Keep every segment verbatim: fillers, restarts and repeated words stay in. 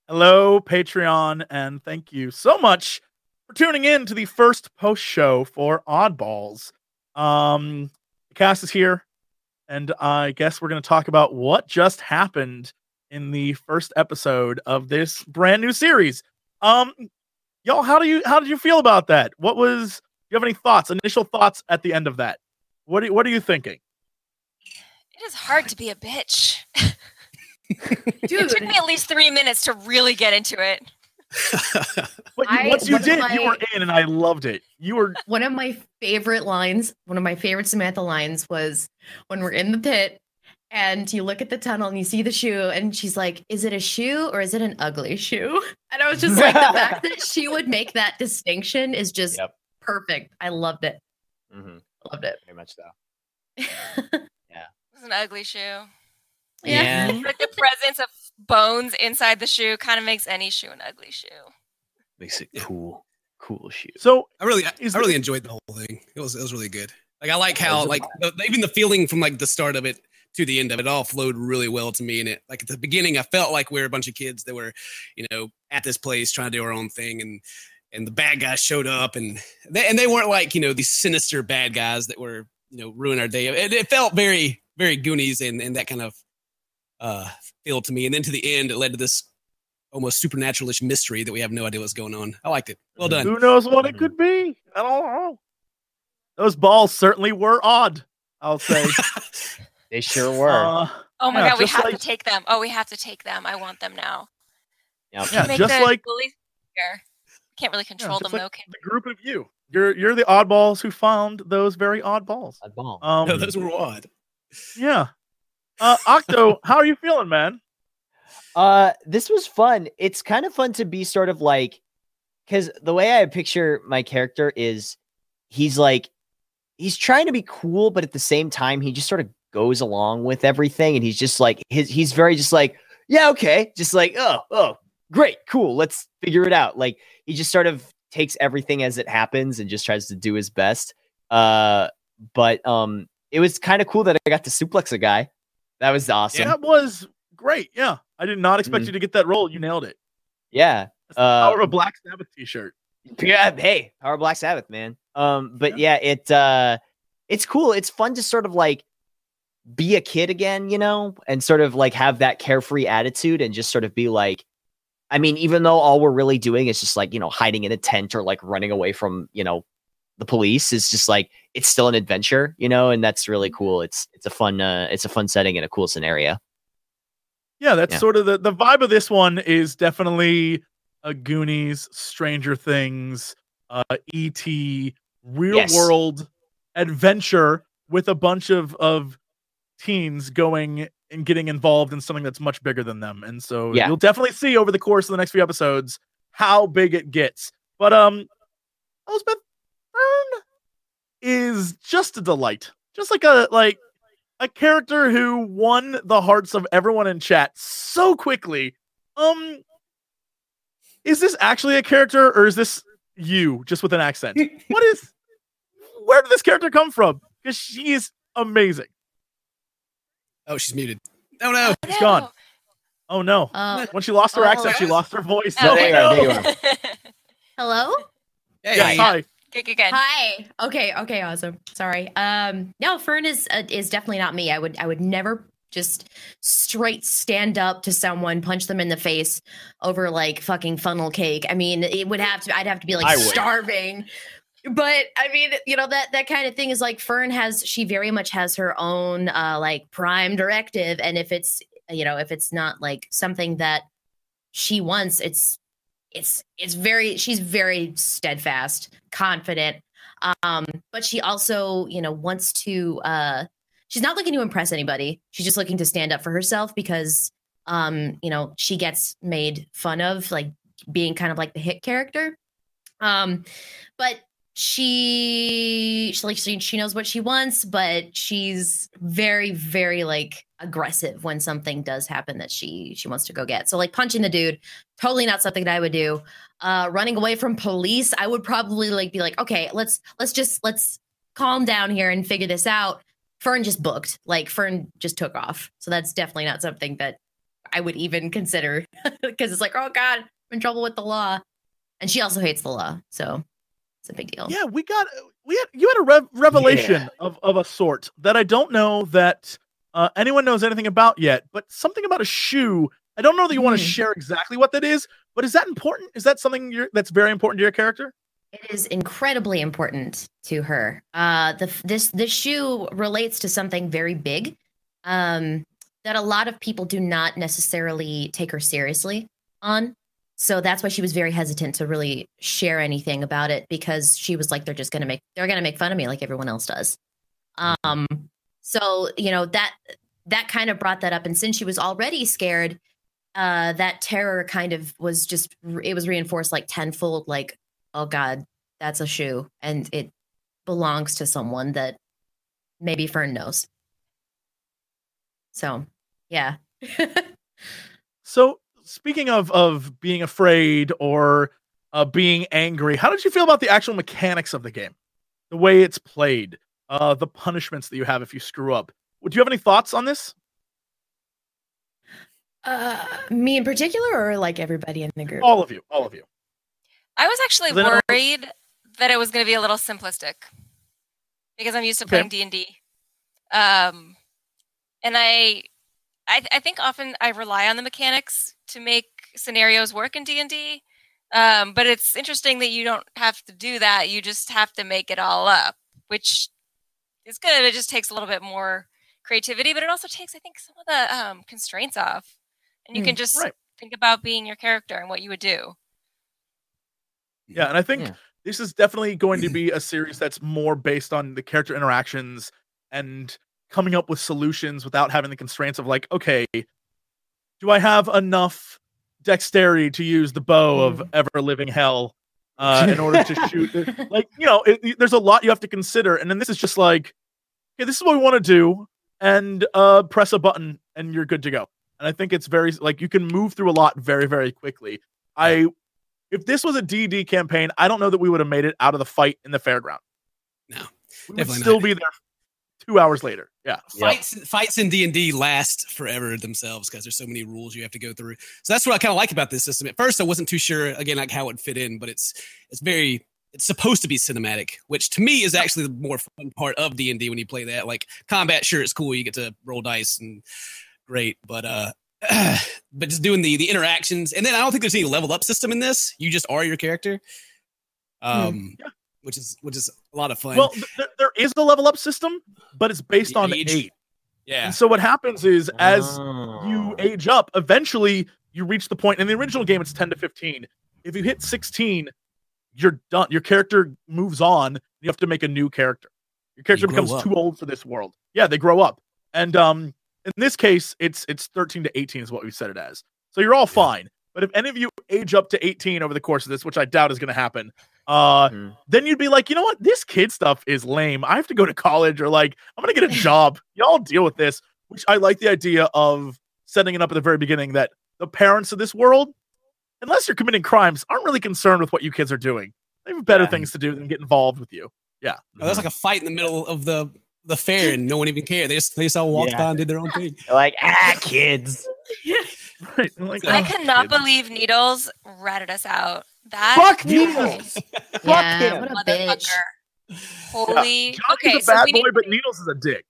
Hello, Patreon, and thank you so much for tuning in to the first post show for Oddballs. Um, the cast is here, and I guess we're going to talk about what just happened in the first episode of this brand new series. Um, y'all, how do you how did you feel about that? What was? Do you have any thoughts? Initial thoughts at the end of that? What do, What are you thinking? It is hard to be a bitch. Dude. It took me at least three minutes to really get into it. But you, I- once you one of did, my- you were in, and I loved it. You were One of my favorite lines, one of my favorite Samantha lines was when we're in the pit and you look at the tunnel and you see the shoe and she's like, is it a shoe or is it an ugly shoe? And I was just like, the fact that she would make that distinction is just Yep. perfect. I loved it. Mm-hmm. Loved it. Very much so. It was an ugly shoe. Yeah. Like the presence of bones inside the shoe kind of makes any shoe an ugly shoe. Makes it cool. Cool shoe. so. I really, I, Is I really the- enjoyed the whole thing. It was, it was really good. Like I like Yeah, it how, was a like the, even the feeling from like the start of it to the end of it all flowed really well to me. And it, like at the beginning, I felt like we were a bunch of kids that were, you know, at this place trying to do our own thing, and and the bad guys showed up, and they and they weren't like, you know, these sinister bad guys that were, you know, ruin our day. It, it felt very, very Goonies and and that kind of uh feel to me. And then to the end, it led to this almost supernaturalish mystery that we have no idea what's going on. I liked it. Well done. Who knows what it could be? I don't know. Those balls certainly were odd, I'll say. They sure were. Uh, Oh my Yeah, god, we just have like- to take them. Oh, we have to take them. I want them now. Yep. yeah, Make just the like police here. Can't really control just them like though. Can the group of you. You're you're the oddballs who found those very odd balls. Odd ball. Um, No, those were odd. yeah. Uh, Octo, how are you feeling, man? Uh, this was fun. It's kind of fun to be sort of like, because the way I picture my character is he's like, he's trying to be cool, but at the same time, he just sort of goes along with everything. And he's just like, his, he's very just like, yeah, okay. Just like, oh, oh, great, cool. Let's figure it out. Like, he just sort of takes everything as it happens and just tries to do his best. Uh, but um, it was kind of cool that I got to suplex a guy. That was awesome. That was great. Yeah. I did not expect Mhm. you to get that role. You nailed it. Yeah. That's the Uh, power of a Black Sabbath t-shirt. Yeah, hey, Power Black Sabbath, man. Um, but yeah, it uh it's cool. It's fun to sort of like be a kid again, you know, and sort of like have that carefree attitude and just sort of be like, I mean, even though all we're really doing is just like, you know, hiding in a tent or like running away from, you know, the police, is just like it's still an adventure, you know, and that's really cool. It's it's a fun uh it's a fun setting and a cool scenario. Yeah, that's Yeah. sort of the, the vibe of this one is definitely a Goonies, Stranger Things, uh, E T, real Yes. world adventure with a bunch of, of teens going and getting involved in something that's much bigger than them. And so Yeah. you'll definitely see over the course of the next few episodes how big it gets. But um Elspeth Fern is just a delight. Just like a like a character who won the hearts of everyone in chat so quickly. Um, is this actually a character, or is this you just with an accent? What is? Where did this character come from? Because she is amazing. Oh, she's muted. Oh no. It's gone. Oh no! Uh, When she lost her oh, accent, she yes. lost her voice. Oh, Oh, there you no. are, there you are. hello? Hey, Yes, hi. Good, good, good. Hi. Okay. Okay. Awesome. Sorry. Um. No, Fern is uh, is definitely not me. I would I would never just straight stand up to someone, punch them in the face over like fucking funnel cake. I mean, it would have to. I'd have to be like I would. starving. But I mean, you know, that that kind of thing is like Fern has. She very much has her own uh like prime directive, and if it's you know if it's not like something that she wants, it's it's it's very she's very steadfast, confident, um but she also you know wants to uh she's not looking to impress anybody. She's just looking to stand up for herself because um you know she gets made fun of like being kind of like the hit character, um but she, she like she, she knows what she wants, but she's very very like aggressive when something does happen that she she wants to go get. So like punching the dude, totally not something that I would do. Uh running away from police, I would probably like be like, okay, let's let's just let's calm down here and figure this out. Fern just booked. Like Fern just took off. So that's definitely not something that I would even consider, because it's like, oh God, I'm in trouble with the law. And she also hates the law. So it's a big deal. Yeah, we got we had you had a rev- revelation yeah. of, of a sort that I don't know that uh, anyone knows anything about yet, but something about a shoe. I don't know that you mm. want to share exactly what that is, but is that important? Is that something you're, that's very important to your character? It is incredibly important to her. Uh, the this this shoe relates to something very big um, that a lot of people do not necessarily take her seriously on. So that's why she was very hesitant to really share anything about it, because she was like, they're just going to make, they're going to make fun of me like everyone else does. Um, so, you know, that, that kind of brought that up. And since she was already scared, uh, that terror kind of was just, it was reinforced like tenfold, like, oh God, that's a shoe. And it belongs to someone that maybe Fern knows. So, yeah. So, speaking of, of being afraid or uh, being angry, how did you feel about the actual mechanics of the game? The way it's played, uh, the punishments that you have if you screw up. Do you have any thoughts on this? Uh, me in particular, or like everybody in the group? All of you, all of you. I was actually worried that it was going to be a little simplistic because I'm used to playing D and D. Um, and I, I, I think often I rely on the mechanics to make scenarios work in D and D. Um, but it's interesting that you don't have to do that. You just have to make it all up, which is good. It just takes a little bit more creativity, but it also takes, I think, some of the um, constraints off. And you mm, can just right. think about being your character and what you would do. Yeah, and I think yeah. this is definitely going to be a series that's more based on the character interactions and coming up with solutions without having the constraints of like, okay, do I have enough dexterity to use the bow mm. of Ever Living Hell uh, in order to shoot? The, like, you know, it, it, there's a lot you have to consider. And then this is just like, okay, this is what we want to do. And uh, press a button and you're good to go. And I think it's very, like, you can move through a lot very, very quickly. I, if this was a D and D campaign, I don't know that we would have made it out of the fight in the fairground. No, we would still not. be there two hours later. Yeah. Fights, yep. fights in D and D last forever themselves because there's so many rules you have to go through. So that's what I kind of like about this system. At first, I wasn't too sure, again, like how it would fit in, but it's, it's very, it's supposed to be cinematic, which to me is actually the more fun part of D and D when you play that. Like combat, sure, it's cool. You get to roll dice and great, but uh, but just doing the the interactions, and then I don't think there's any level up system in this. You just are your character, um, yeah. which is which is a lot of fun. Well, th- there is a level up system, but it's based the on age. age. Yeah. And so what happens is, as Oh. you age up, eventually you reach the point. In the original game, it's ten to fifteen. If you hit sixteen, you're done. Your character moves on. You have to make a new character. Your character You grow becomes up. too old for this world. Yeah, they grow up. And um, in this case, it's it's thirteen to eighteen is what we set it as. So you're all fine. But if any of you age up to eighteen over the course of this, which I doubt is going to happen, uh, Mhm. then you'd be like, you know what? This kid stuff is lame. I have to go to college, or like, I'm going to get a job. Y'all deal with this, which I like the idea of setting it up at the very beginning that the parents of this world, unless you're committing crimes, aren't really concerned with what you kids are doing. They have better Yeah. things to do than get involved with you. Yeah. Oh, that's like a fight in the middle of the the fair, and no one even cared. They just they just all walked Yeah. by and did their own thing. They're like, ah, kids. Right. I'm like, I oh, cannot kids. believe Needles ratted us out. That Fuck Needles. Fuck Yeah, him. what a bitch. motherfucker. Holy. Johnny's Okay, a so bad we boy, need- but Needles is a dick.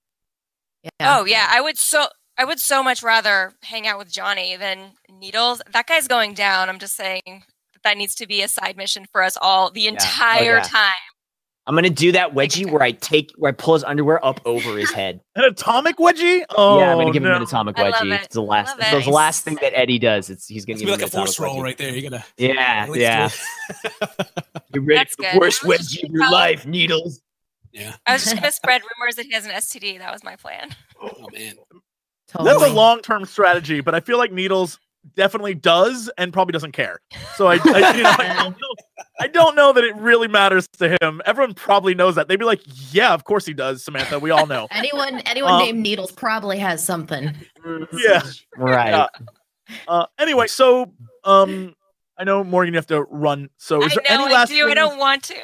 Yeah. Oh yeah, I would so I would so much rather hang out with Johnny than Needles. That guy's going down. I'm just saying that, that needs to be a side mission for us all the Oh, entire yeah. time. I'm gonna do that wedgie where I take where I pull his underwear up over his head. An atomic wedgie? Oh, yeah, I'm gonna give no. him an atomic I love wedgie. it. It's the last. Love It's it. the last thing that Eddie does. It's he's gonna It's give be him like a an force atomic roll wedgie. right there. You gotta Yeah, at least yeah. do it. You're ready That's for the good. worst I was wedgie just of gonna your tell- life, Needles. Yeah. I was just gonna spread rumors that he has an S T D. That was my plan. Oh man. Totally. That's a long-term strategy, but I feel like Needles definitely does and probably doesn't care. So I, I, you know, I, don't know, I don't know that it really matters to him. Everyone probably knows that. They'd be like, "Yeah, of course he does, Samantha. We all know." Anyone anyone Um, named Needles probably has something. Yeah. Right. Yeah. Uh, anyway, so um, I know Morgan, you have to run. So is I there know any I last? do. I things- don't want to.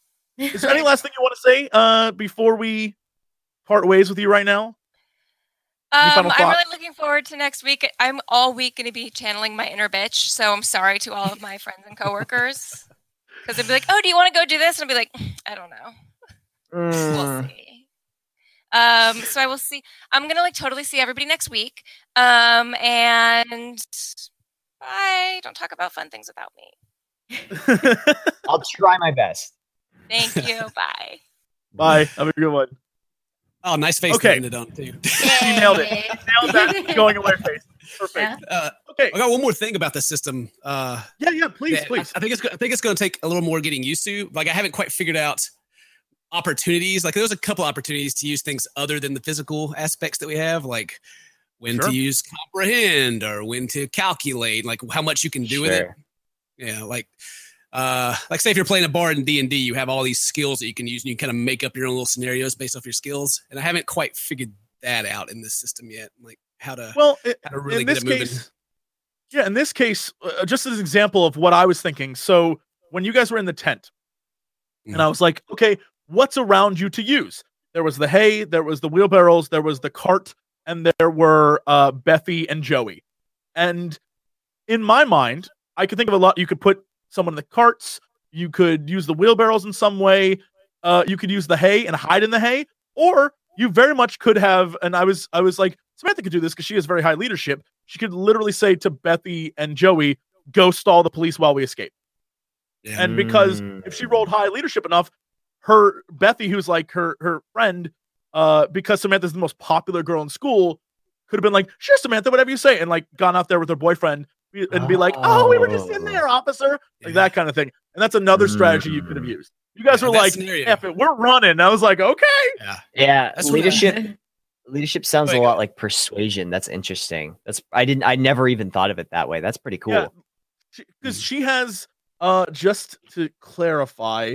Is there any last thing you want to say uh, before we part ways with you right now? Um, I'm really looking forward to next week. I'm all week going to be channeling my inner bitch, so I'm sorry to all of my friends and coworkers because they'd be like, "Oh, do you want to go do this?" And I'll be like, "I don't know. Mm. We'll see." Um, so I will see. I'm gonna like totally see everybody next week. Um, and bye. Don't talk about fun things without me. I'll try my best. Thank you. Bye. Bye. Have a good one. Oh, nice face okay. to end it on, too. You nailed it. Nailed that going away face. Perfect. Uh, okay. I got one more thing about the system. Uh, yeah, yeah, please, please. I, I think it's I think it's going to take a little more getting used to. Like, I haven't quite figured out opportunities. Like, there's a couple opportunities to use things other than the physical aspects that we have, like when sure. to use comprehend or when to calculate, like how much you can do sure. with it. Yeah, like uh, like say if you're playing a bard in D and D, you have all these skills that you can use, and you kind of make up your own little scenarios based off your skills. And I haven't quite figured that out in this system yet, like how to well it, how to really in get this it moving. Case, yeah, in this case, uh, just as an example of what I was thinking. So when you guys were in the tent, mm-hmm. and I was like, okay, what's around you to use? There was the hay, there was the wheelbarrows, there was the cart, and there were uh, Bethy and Joey. And in my mind, I could think of a lot. You could put someone in the carts. You could use the wheelbarrows in some way. Uh, you could use the hay and hide in the hay, or you very much could have. And I was, I was like, Samantha could do this because she has very high leadership. She could literally say to Bethy and Joey, "Go stall the police while we escape." Yeah. And because if she rolled high leadership enough, her Bethy, who's like her her friend, uh, because Samantha's the most popular girl in school, could have been like, "Sure, Samantha, whatever you say," and like gone out there with her boyfriend and be like, "Oh, we were just in there, officer," like yeah. that kind of thing. And that's another mm. strategy you could have used. You guys yeah, were like, "F it, we're running." I was like, "Okay." Yeah, yeah. That's leadership. Leadership sounds a lot like persuasion. That's interesting. That's I didn't. I never even thought of it that way. That's pretty cool. Because yeah. she, she has, uh, just to clarify,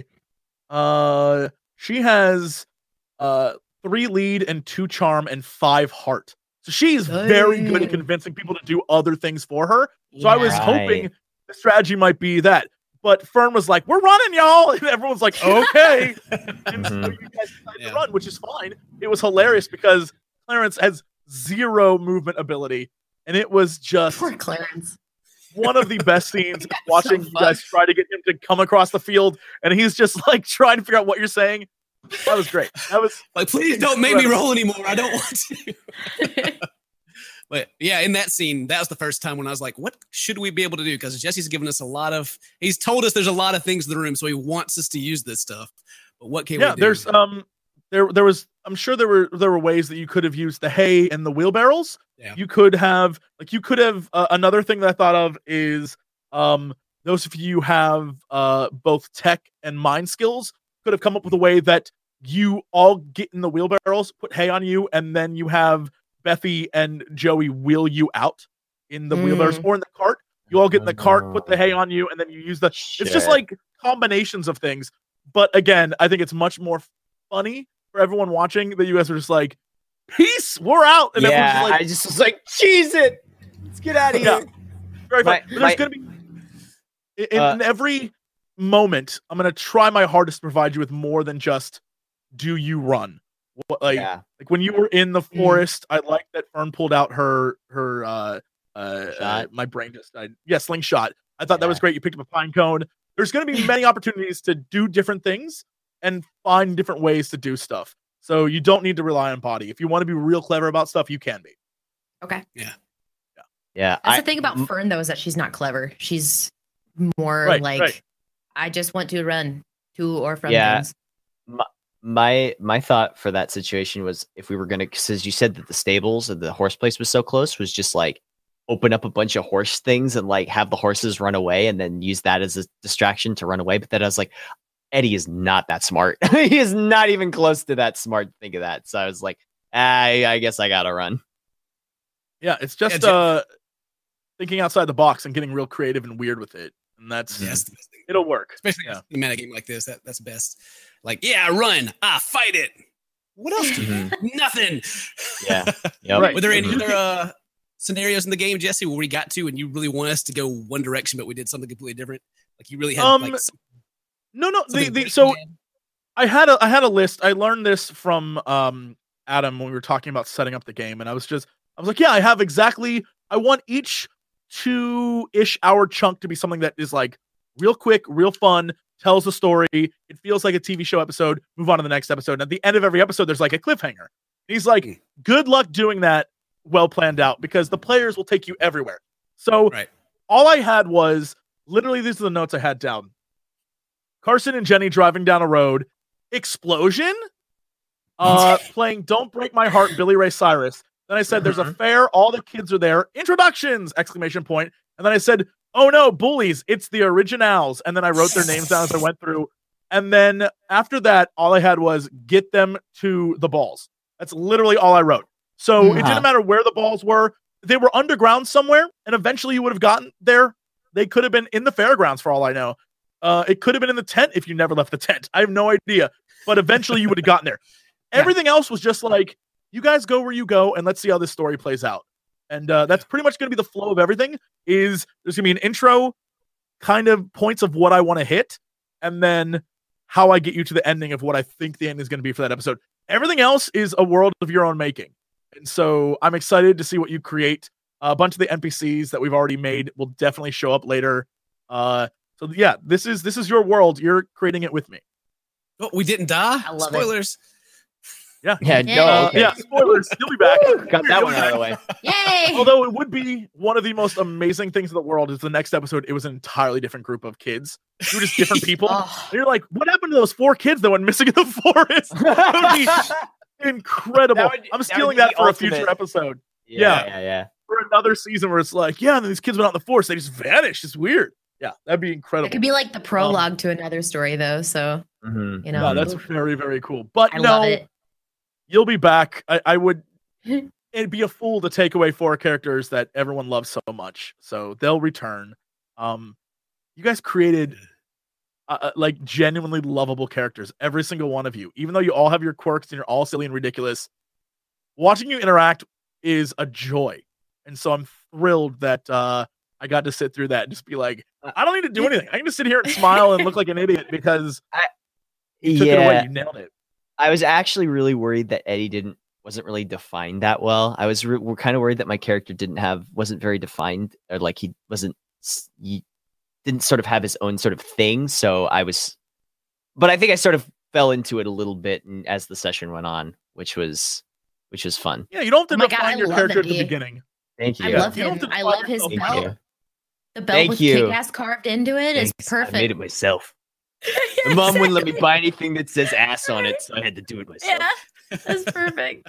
uh, she has, uh, three lead and two charm and five heart. So she is very good at convincing people to do other things for her. So yeah, I was right. hoping the strategy might be that. But Fern was like, "We're running, y'all." And everyone's like, "Okay." And so you guys decided yeah. to run, which is fine. It was hilarious because Clarence has zero movement ability. And it was just Poor Clarence. One of the best scenes watching so you guys try to get him to come across the field. And he's just like trying to figure out what you're saying. That was great. That was like, please don't make me roll anymore. I don't want to. But yeah, in that scene, that was the first time when I was like, what should we be able to do? Because Jesse's given us a lot of, he's told us there's a lot of things in the room, so he wants us to use this stuff. But what can yeah, we do? there's um there there was I'm sure there were there were ways that you could have used the hay and the wheelbarrows. Yeah. You could have like you could have uh, another thing that I thought of is um those of you who have uh both tech and mind skills could have come up with a way that you all get in the wheelbarrows, put hay on you, and then you have Bethy and Joey wheel you out in the mm. wheelbarrows or in the cart. You all get in the cart, put the hay on you, and then you use the. Shit. It's just like combinations of things. But again, I think it's much more funny for everyone watching that you guys are just like, "Peace, we're out." And yeah, just like, I just was like, "Cheese it, let's get out of here." Yeah. Very fun. My, there's my, gonna be in, uh, in every moment. I'm gonna try my hardest to provide you with more than just do you run. Like, yeah. like when you were in the forest, mm. I like that Fern pulled out her her uh, uh, uh my brain just died. Yeah, slingshot. I thought yeah. that was great. You picked up a pine cone. There's going to be many opportunities to do different things and find different ways to do stuff. So you don't need to rely on body. If you want to be real clever about stuff, you can be. Okay. Yeah. Yeah. Yeah. That's I, the thing about m- Fern though, is that she's not clever. She's more right, like, right. I just want to run to or from yeah. things. My, my my thought for that situation was if we were gonna, because you said that the stables and the horse place was so close, was just like open up a bunch of horse things and like have the horses run away and then use that as a distraction to run away. But then I was like, Eddie is not that smart. He is not even close to that smart to think of that. So I was like, I I guess I gotta run. Yeah, it's just yeah, uh thinking outside the box and getting real creative and weird with it. And that's yes, it'll work. Especially yeah. in a meta game like this. That that's best. Like, yeah, run. Ah, fight it. What else do you have? Nothing. Yeah. Yep. Right. Were there any other uh, scenarios in the game, Jesse, where we got to and you really want us to go one direction, but we did something completely different? Like you really had um, like some, no, no. The, the, so I had a I had a list. I learned this from um Adam when we were talking about setting up the game, and I was just, I was like, yeah, I have exactly, I want each two-ish hour chunk to be something that is like real quick, real fun, tells a story. It feels like a T V show episode. Move on to the next episode. And at the end of every episode, there's like a cliffhanger. And he's like, good luck doing that well planned out because the players will take you everywhere. So Right. all I had was literally, these are the notes I had down. Carson and Jenny driving down a road. Explosion. Uh, playing Don't Break My Heart, Billy Ray Cyrus. Then I said, there's a fair. All the kids are there. Introductions! Exclamation point. And then I said, oh no, bullies. It's the originals. And then I wrote their names down as I went through. And then after that, all I had was get them to the balls. That's literally all I wrote. So Mm-hmm. it didn't matter where the balls were. They were underground somewhere. And eventually you would have gotten there. They could have been in the fairgrounds for all I know. Uh, it could have been in the tent if you never left the tent. I have no idea. But eventually you would have gotten there. Yeah. Everything else was just like, you guys go where you go and let's see how this story plays out. And uh, that's pretty much going to be the flow of everything. Is there's going to be an intro, kind of points of what I want to hit, and then how I get you to the ending of what I think the end is going to be for that episode. Everything else is a world of your own making. And so I'm excited to see what you create. Uh, a bunch of the N P Cs that we've already made will definitely show up later. Uh, so yeah, this is this is your world. You're creating it with me. Oh, we didn't die. I love it. Spoilers. Yeah. Yeah, Yeah. no, Uh, okay. yeah, spoilers. You'll be back. Got that You'll one be out of the back. way. Yay! Although it would be one of the most amazing things in the world is the next episode, it was an entirely different group of kids. They were just different people. Oh. And you're like, what happened to those four kids that went missing in the forest? That would be incredible. That would- I'm that stealing would be that, the for ultimate. a future episode. Yeah, yeah, yeah. For another season where it's like, yeah, and then these kids went out in the forest. They just vanished. It's weird. Yeah, that'd be incredible. It could be like the prologue to another story, though. So Mhm. you know, No, that's very, very cool. But I no, love it. you'll be back. I, I would it'd be a fool to take away four characters that everyone loves so much. So they'll return. Um, you guys created uh, uh, like genuinely lovable characters, every single one of you. Even though you all have your quirks and you're all silly and ridiculous, watching you interact is a joy. And so I'm thrilled that uh, I got to sit through that and just be like, I don't need to do anything. I can just sit here and smile and look like an idiot because you took it away. Yeah, You nailed it. I was actually really worried that Eddie didn't wasn't really defined that well. I was re- we're kind of worried that my character didn't have wasn't very defined, or like he wasn't s- he didn't sort of have his own sort of thing. So I was, but I think I sort of fell into it a little bit and, as the session went on, which was which was fun. Yeah, you don't Oh have my to God, define I your love character at the Eddie. beginning. Thank you. I love You don't him. have to I define love his yourself. Thank belt. you. The belt Thank with you. kick-ass carved into it is Thanks. perfect. I made it myself. Yeah, My mom wouldn't let me exactly. buy anything that says ass on it, so I had to do it myself. Yeah, that's perfect.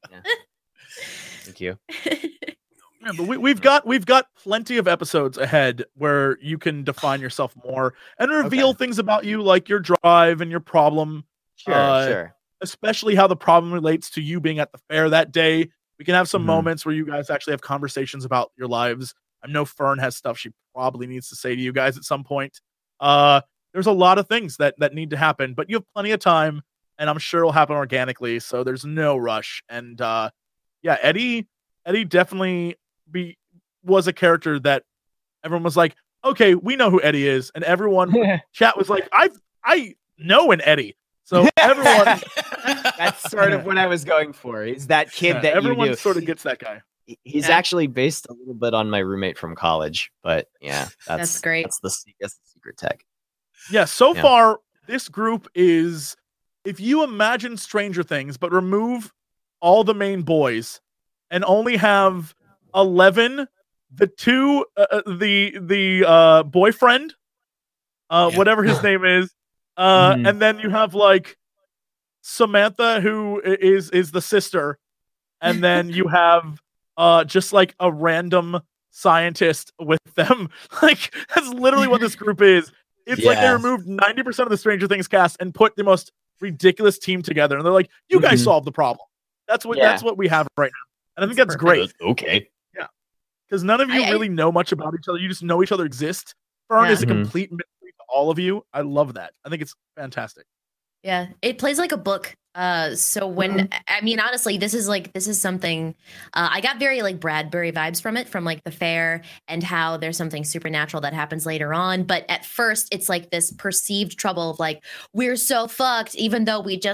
Thank you. Yeah, but we, we've got we've got plenty of episodes ahead where you can define yourself more and reveal Okay. things about you, like your drive and your problem, Sure, Uh, sure. especially how the problem relates to you being at the fair that day. We can have some Mhm. moments where you guys actually have conversations about your lives. I know Fern has stuff she probably needs to say to you guys at some point. Uh, there's a lot of things that that need to happen, but you have plenty of time, and I'm sure it'll happen organically. So there's no rush. And uh, yeah, Eddie, Eddie definitely be was a character that everyone was like, okay, we know who Eddie is, and everyone chat was like, I I know an Eddie. So everyone, That's sort of what I was going for. Is that kid yeah, that everyone you knew. sort of gets that guy. He- He's Yeah. actually based a little bit on my roommate from college, but yeah, that's, That's great. That's the se- that's the secret tech. Yeah, so Yeah. far, this group is, if you imagine Stranger Things, but remove all the main boys and only have Eleven, the two, uh, uh, the the uh, boyfriend, uh, Yeah. whatever his name is, uh, Mhm. and then you have like Samantha, who i- is is the sister, and then you have uh, just like a random scientist with them. Like that's literally what this group is. It's like they Yeah. removed ninety percent of the Stranger Things cast and put the most ridiculous team together. And they're like, you guys Mhm. solved the problem. That's what Yeah. that's what we have right now. And I think That's that's great Okay. because none of you I- I- really know much about each other. You just know each other exist. Fern Yeah. is a Mhm. complete mystery to all of you. I love that. I think it's fantastic. Yeah, it plays like a book. Uh, so when I mean, honestly, this is like this is something uh, I got very like Bradbury vibes from it, from like the fair and how there's something supernatural that happens later on. But at first, it's like this perceived trouble of like we're so fucked, even though we just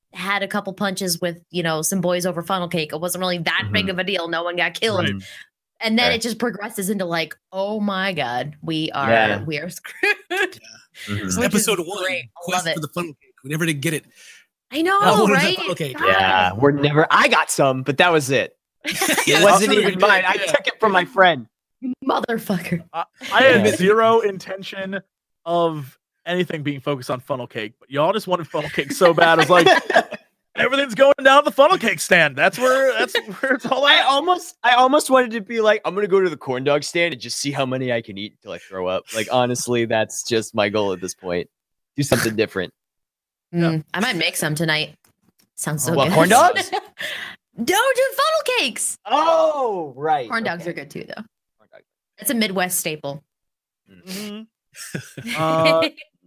had a couple punches with, you know, some boys over funnel cake. It wasn't really that mm-hmm. big of a deal. No one got killed. Right. And then yeah. it just progresses into like, oh my God, we are yeah. we are screwed. Yeah. Mm-hmm. Episode one, Quest for the funnel cake. We never did get it. I know, oh, right? Okay. Yeah, we're never. I got some, but that was it. It wasn't even mine. I took it from my friend. Motherfucker. I, I had zero intention of anything being focused on funnel cake, but y'all just wanted funnel cake so bad. I was like, everything's going down the funnel cake stand. That's where that's where it's all at. I almost I almost wanted to be like, I'm gonna go to the corn dog stand and just see how many I can eat until I throw up. Like honestly, that's just my goal at this point. Do something different. Mm, yeah. I might make some tonight. Sounds so what, good. Corn dogs? No, dude, funnel cakes. Oh, right. Corn dogs okay. are good too, though. It's a Midwest staple. Mm-hmm. uh,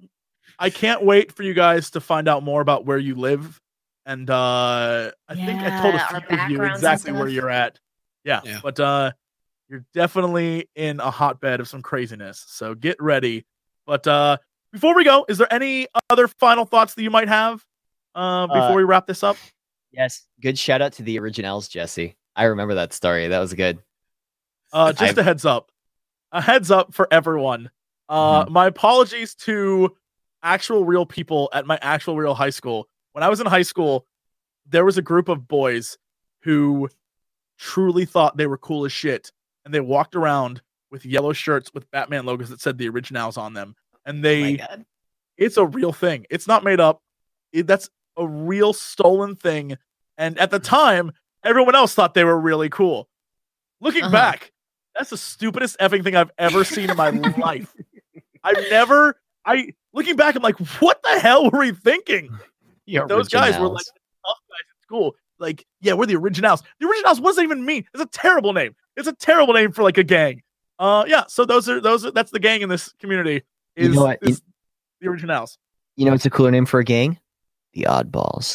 I can't wait for you guys to find out more about where you live. And uh, I yeah, think I told a few of you exactly where you're at. Yeah, yeah. But uh, you're definitely in a hotbed of some craziness. So get ready. But uh, before we go, is there any other final thoughts that you might have uh, before uh, we wrap this up? Yes. Good shout out to the originals, Jesse. I remember that story. That was good. Uh, just I've... a heads up. A heads up for everyone. Uh, mm-hmm. My apologies to actual real people at my actual real high school. When I was in high school, there was a group of boys who truly thought they were cool as shit. And they walked around with yellow shirts with Batman logos that said the originals on them. And they, oh it's a real thing. It's not made up. It, that's a real stolen thing. And at the time, everyone else thought they were really cool. Looking uh-huh. back, that's the stupidest effing thing I've ever seen in my life. I've never, I, looking back, I'm like, what the hell were we thinking? Yeah, those guys were like tough guys at school. Like, yeah, we're the originals. The originals wasn't even me. It's a terrible name. It's a terrible name for like a gang. Uh, yeah. So those are those. Are, that's the gang in this community. Is, you know what? is the originals? You know, it's a cooler name for a gang. The Oddballs.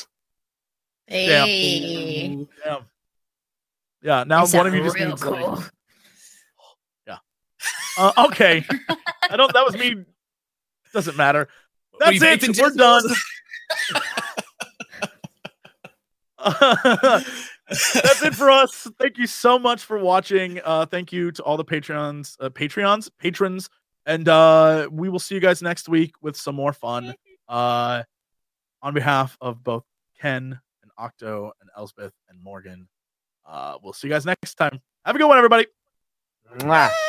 Hey. Damn. Damn. Yeah. Now one of you just needs cool. like. Yeah. Uh, okay. I don't. That was me. Doesn't matter. That's it. We're done. uh, that's it for us. Thank you so much for watching. Uh, thank you to all the Patreons, uh, Patreons, patrons, and uh, we will see you guys next week with some more fun. Uh, on behalf of both Ken and Octo and Elspeth and Morgan, uh, we'll see you guys next time. Have a good one, everybody. Mwah.